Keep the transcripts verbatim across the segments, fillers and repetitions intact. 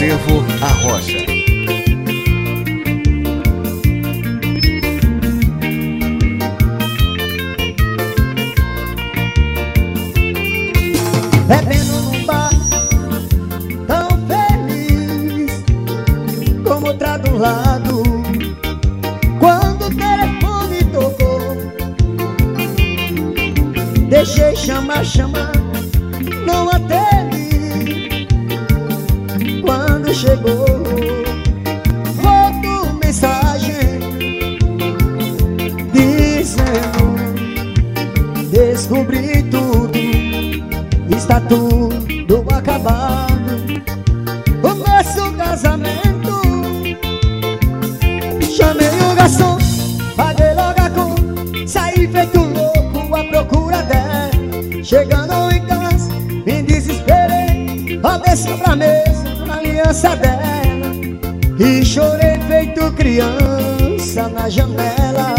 Acervo A Rocha. Bebendo num bar, tão feliz, como outra do lado. Quando o telefone tocou, deixei chamar, chamar, não atendi. Quando chegou, voltou mensagem dizendo: descobri tudo, está tudo acabado. O nosso casamento. Chamei o garçom, paguei logo a conta, saí feito louco à procura dela. Chegando em casa, me desesperei, roubei sobre a mesa a aliança dela e chorei feito criança na janela.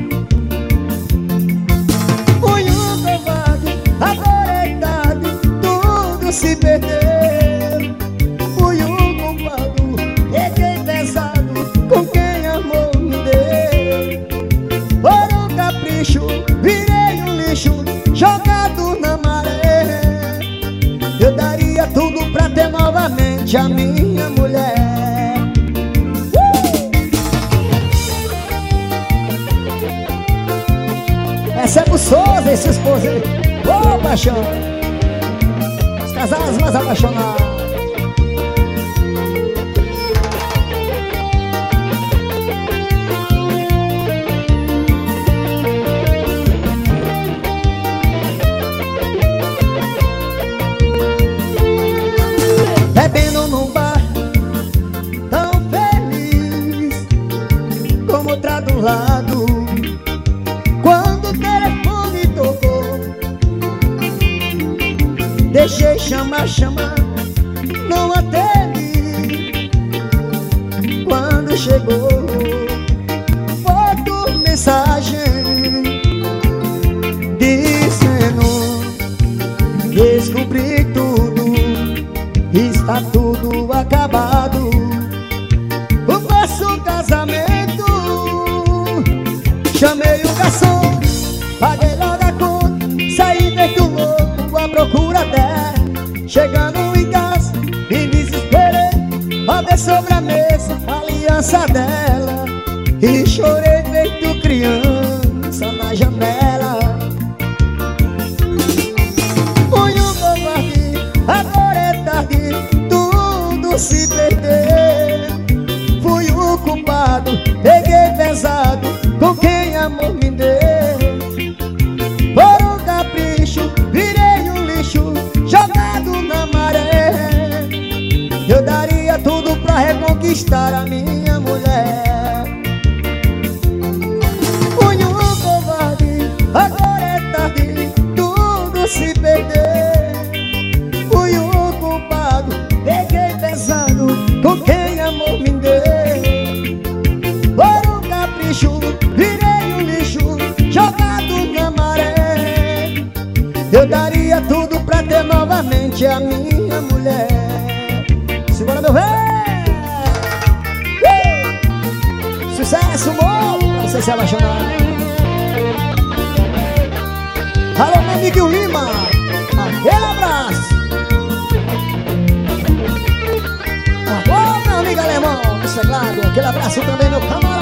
Fui um covarde, agora é tarde, tudo se perdeu. Fui um culpado, peguei pesado com quem amor me deu. Por um capricho, virei um lixo jogado na maré. Eu daria tudo pra ter novamente a minha mulher. uh! Essa é pro Souza, esse esposo aí. Ô, oh, paixão, os casais mais apaixonados. Bebendo num bar, tão feliz, como outra do lado. Quando o telefone tocou, deixei chamar, chamar, não atendi. Quando chegou, voltou mensagem dizendo: descobri tudo, está tudo acabado. O nosso casamento. Chamei o garçom, paguei logo a conta, saí feito louco à procura dela. Chegando em casa, me desesperei, roubei sobre a mesa a aliança dela e chorei feito criança na janela. Fui um covarde, agora é tarde, tudo se perdeu. Fui o culpado, peguei pesado com quem amor me deu. Por um capricho, virei um lixo jogado na maré. Eu daria tudo pra reconquistar a minha mulher. Fui um covarde, agora é tarde, tudo se perdeu. Fui o culpado, peguei pesado com quem amor me deu. Por um capricho, virei um lixo jogado na maré. Eu daria tudo pra ter novamente a minha mulher. Segura, meu velho! uh! Sucesso, amor, pra você se apaixonar. Alô, meu amigo Lima, aquele abraço. Alô, meu amigo alemão, do teclado, aquele abraço também, meu camarada.